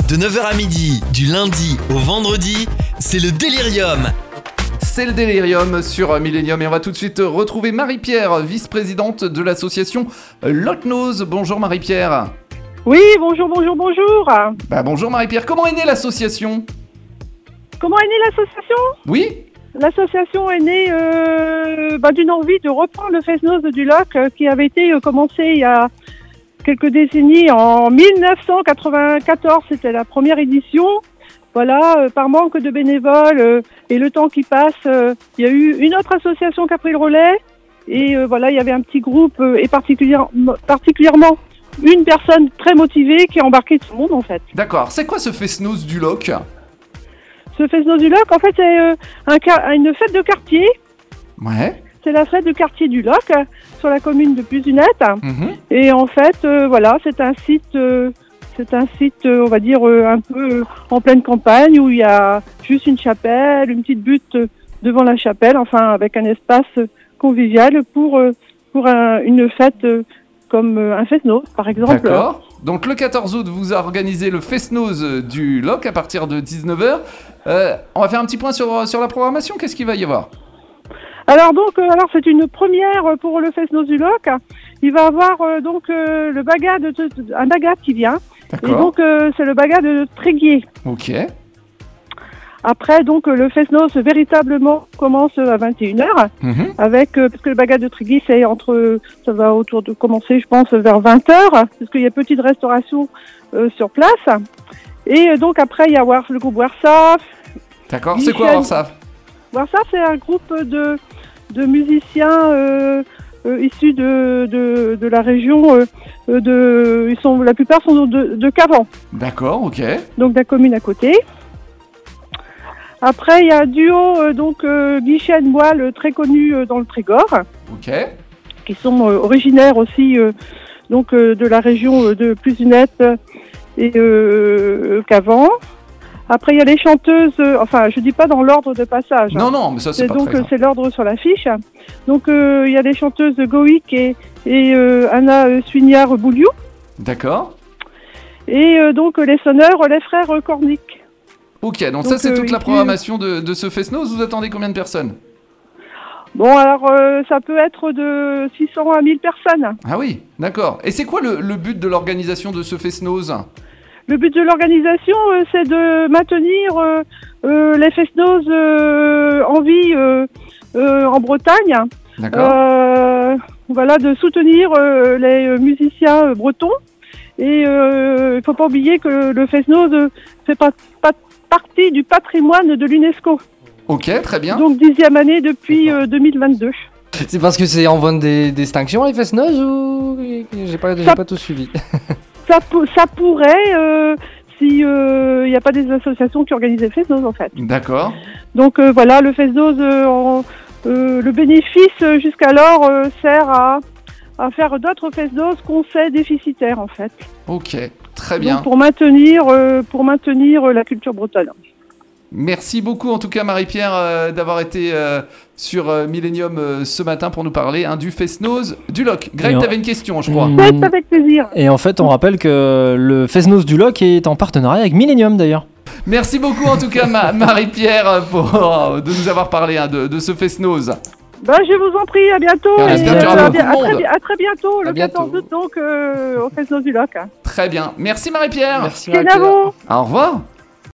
De 9h à midi, du lundi au vendredi, c'est le Délirium. C'est le Délirium sur Millennium et on va tout de suite retrouver Marie-Pierre, vice-présidente de l'association Locknose. Bonjour Marie-Pierre. Oui, bonjour. Bonjour Marie-Pierre, comment est née l'association ? Comment est née l'association ? Oui ? L'association est née d'une envie de reprendre le Fest-Noz du Loc qui avait été commencé il y a quelques décennies, en 1994, c'était la première édition. Voilà, par manque de bénévoles et le temps qui passe, il y a eu une autre association qui a pris le relais. Et il y avait un petit groupe et particulièrement une personne très motivée qui a embarqué tout le monde en fait. D'accord, c'est quoi ce Fest-Noz du Loc ? Ce Fest-Noz du Loc, en fait, c'est une fête de quartier. Ouais. C'est la fête de quartier du Loc, sur la commune de Puzunette. Mmh. Et en fait, c'est un site, on va dire, un peu en pleine campagne, où il y a juste une chapelle, une petite butte devant la chapelle, enfin, avec un espace convivial pour une fête comme un Fest-Noz, par exemple. D'accord. Donc le 14 août, vous organisez le Fest-Noz du Loc à partir de 19h. On va faire un petit point sur la programmation. Qu'est-ce qu'il va y avoir ? Alors c'est une première pour le Fest-Noz du Loc. Il va y avoir le un bagad qui vient. D'accord. Et donc c'est le bagad de Tréguier. Ok. Après donc le Fest-Noz véritablement commence à 21h avec parce que le bagad de Tréguier ça va autour de commencer je pense vers 20h parce qu'il y a petite restauration sur place. Et donc après il y a le groupe Warsaf. D'accord, c'est quoi Warsaf ? Warsaf c'est un groupe de musiciens issus de la région la plupart sont de Cavan. D'accord, ok. Donc de la commune à côté. Après il y a un duo Guichet et Moelle très connu dans le Trégor. Ok. Qui sont originaires aussi de la région de Puzunette et Cavan. Après, il y a les chanteuses, je dis pas dans l'ordre de passage. Non, mais ça, c'est pas très grave. C'est l'ordre sur l'affiche. Donc, il y a les chanteuses Goïc et Anna Suignard-Bouliou. D'accord. Et les sonneurs, les frères Cornic. Ok, donc ça, c'est toute la programmation de ce Fest-Noz. Vous attendez combien de personnes ? Bon, alors, ça peut être de 600 à 1000 personnes. Ah oui, d'accord. Et c'est quoi le but de l'organisation de ce Fest-Noz ? Le but de l'organisation, c'est de maintenir les Fest-Noz en vie en Bretagne. D'accord. De soutenir les musiciens bretons. Et il ne faut pas oublier que le Fest-Noz fait partie du patrimoine de l'UNESCO. Ok, très bien. Donc 10e année depuis 2022. C'est parce que c'est en voie de distinction les Fest-Noz ou j'ai pas tout suivi. Ça pourrait, si il n'y a pas des associations qui organisent les Fest-Noz en fait. D'accord. Donc le Fest-Noz, le bénéfice jusqu'alors sert à faire d'autres Fest-Noz qu'on sait déficitaires en fait. Ok, très bien. Donc, pour maintenir la culture bretonne. Merci beaucoup en tout cas Marie-Pierre d'avoir été sur Millennium ce matin pour nous parler du Fest-Noz du Loc. Greg, tu avais une question je crois. C'est avec plaisir. Et en fait on rappelle que le Fest-Noz du Loc est en partenariat avec Millennium d'ailleurs. Merci beaucoup en tout cas Marie-Pierre de nous avoir parlé de ce Fest-Noz. Je vous en prie, à bientôt. À très bientôt, le 14 août donc au Fest-Noz du Loc. Très bien, merci Marie-Pierre. Merci Marie-Pierre. Au revoir.